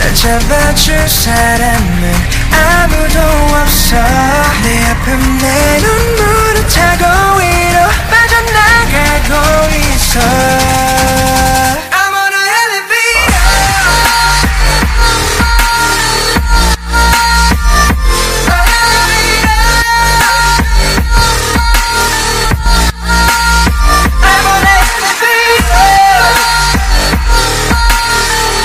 잡아줄 사람은 아무도 없어. 내 아픔 내 눈물을 타고 위로 빠져나가고 있어.